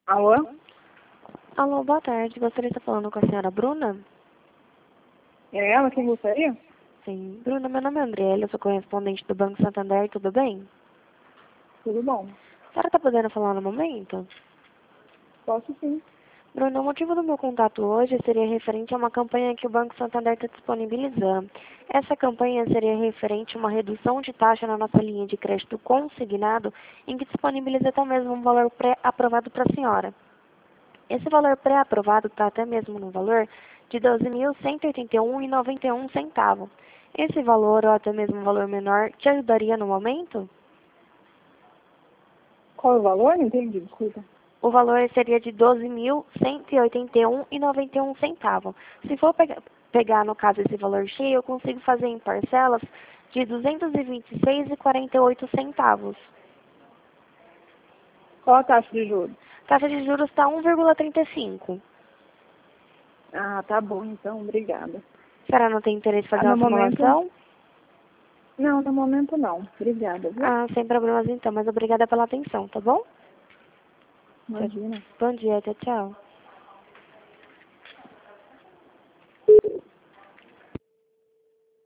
Alô? Alô, boa tarde. Gostaria de estar falando com a senhora Bruna? É ela quem gostaria? Sim. Bruna, meu nome é Andriele, eu sou correspondente do Banco Santander, tudo bem? Tudo bom. A senhora está podendo falar no momento? Posso sim. Bruna, o motivo do meu contato hoje seria referente a uma campanha que o Banco Santander está disponibilizando. Essa campanha seria referente a uma redução de taxa na nossa linha de crédito consignado, em que disponibiliza até mesmo um valor pré-aprovado para a senhora. Esse valor pré-aprovado está até mesmo no valor de R$ 12.181,91. Esse valor, ou até mesmo um valor menor, te ajudaria no momento? Qual é o valor? Não entendi, desculpa. O valor seria de R$ 12.181,91. Se for pegar, no caso, esse valor cheio, eu consigo fazer em parcelas de R$ 226,48. Qual a taxa de juros? A taxa de juros está 1,35. Ah, tá bom então, obrigada. A senhora não tem interesse em fazer No uma momento... simulação? Não, no momento não. Obrigada, viu? Ah, sem problemas então, mas obrigada pela atenção, tá bom? Imagina. Bom dia, tchau, tchau.